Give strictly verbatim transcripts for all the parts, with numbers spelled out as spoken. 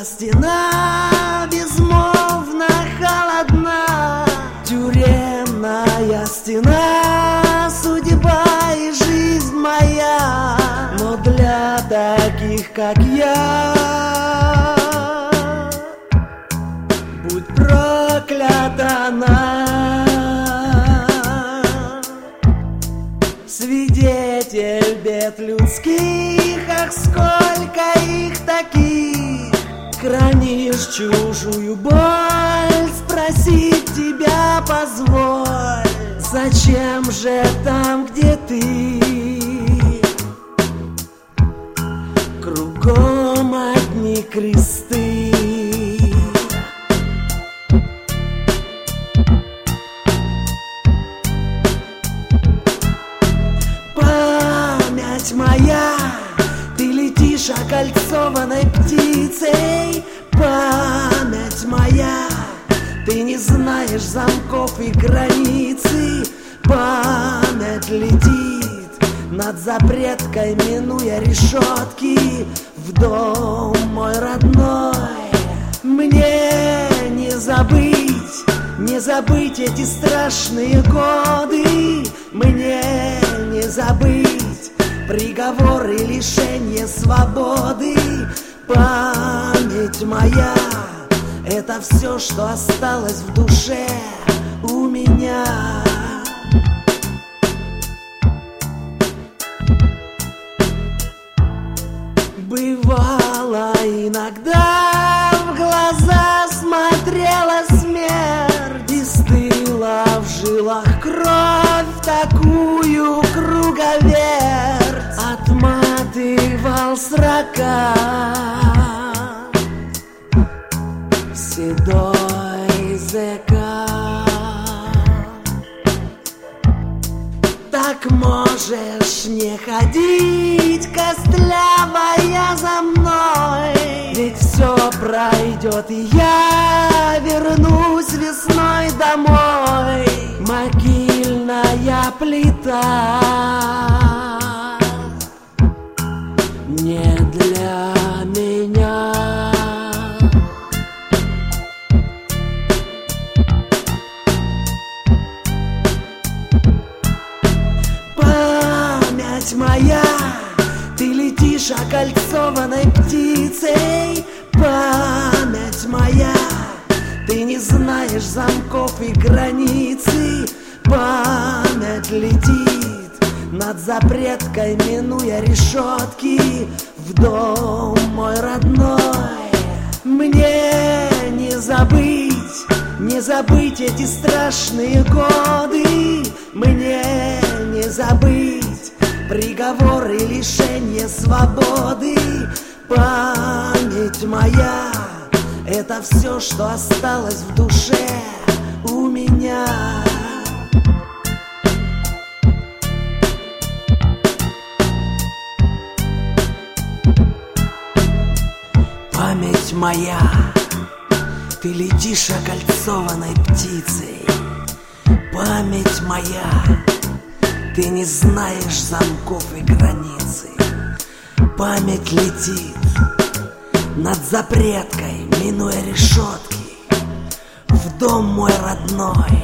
стена безмолвно холодна, тюремная стена, судьба и жизнь моя. Но для таких, как я, будь проклята она. Свидетель бед людских, ах, сколько их таких. Хранишь чужую боль, спросить тебя позволь. Зачем же там, где ты, кругом одни кресты? Память моя, ты летишь окольцованной птицей. Память моя, ты не знаешь замков и границы. Память летит над запреткой, минуя решетки, в дом мой родной. Мне не забыть, не забыть эти страшные годы. Мне не забыть приговор и лишение свободы. Память моя, это все, что осталось в душе у меня. Бывало иногда в глаза смотрела смерть, и стыла в жилах кровь такую круговерть. Отматывал срока седой зэка. Так можешь не ходить, костлявая, за мной, ведь все пройдет, и я вернусь весной домой. Могильная плита не для меня. Память моя, ты летишь окольцованной птицей. Память моя, ты не знаешь замков и границы. Память летит над запреткой, минуя решетки, в дом мой родной. Мне не забыть, не забыть эти страшные годы. Мне не забыть приговор и лишение свободы. Память моя, это все, что осталось в душе у меня. Память моя, ты летишь окольцованной птицей. Память моя, ты не знаешь замков и границы. Память летит над запреткой, минуя решетки, в дом мой родной.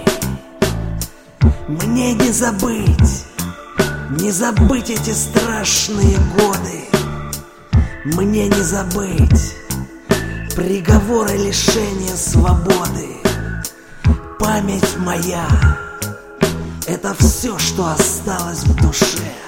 Мне не забыть, не забыть эти страшные годы. Мне не забыть приговор и лишение свободы. Память моя, это все, что осталось в душе.